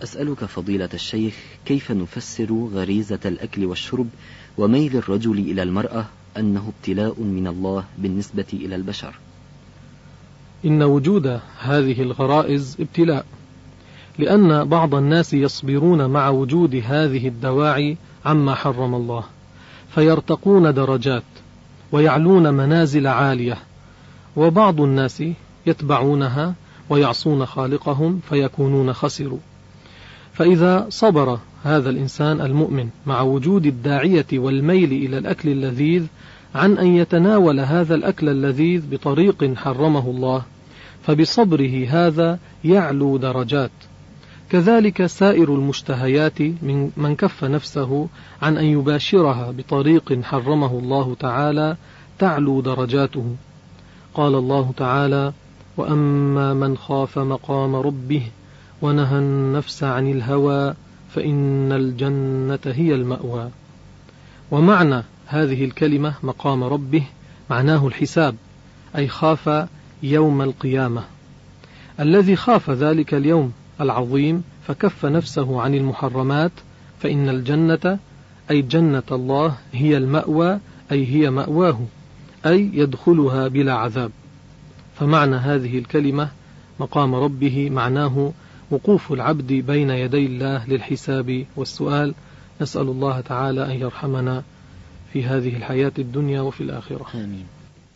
أسألك فضيلة الشيخ، كيف نفسر غريزة الأكل والشرب وميل الرجل إلى المرأة أنه ابتلاء من الله بالنسبة إلى البشر؟ إن وجود هذه الغرائز ابتلاء، لأن بعض الناس يصبرون مع وجود هذه الدواعي عما حرم الله، فيرتقون درجات ويعلون منازل عالية، وبعض الناس يتبعونها ويعصون خالقهم فيكونون خسروا. فإذا صبر هذا الإنسان المؤمن مع وجود الداعية والميل إلى الأكل اللذيذ عن أن يتناول هذا الأكل اللذيذ بطريق حرمه الله، فبصبره هذا يعلو درجات. كذلك سائر المشتهيات من كف نفسه عن أن يباشرها بطريق حرمه الله تعالى تعلو درجاته. قال الله تعالى: وأما من خاف مقام ربه ونهى النفس عن الهوى فإن الجنة هي المأوى. ومعنى هذه الكلمة مقام ربه معناه الحساب، أي خاف يوم القيامة. الذي خاف ذلك اليوم العظيم فكف نفسه عن المحرمات، فإن الجنة أي جنة الله هي المأوى، أي هي مأواه، أي يدخلها بلا عذاب. فمعنى هذه الكلمة مقام ربه معناه وقوف العبد بين يدي الله للحساب والسؤال. نسأل الله تعالى أن يرحمنا في هذه الحياة الدنيا وفي الآخرة. آمين.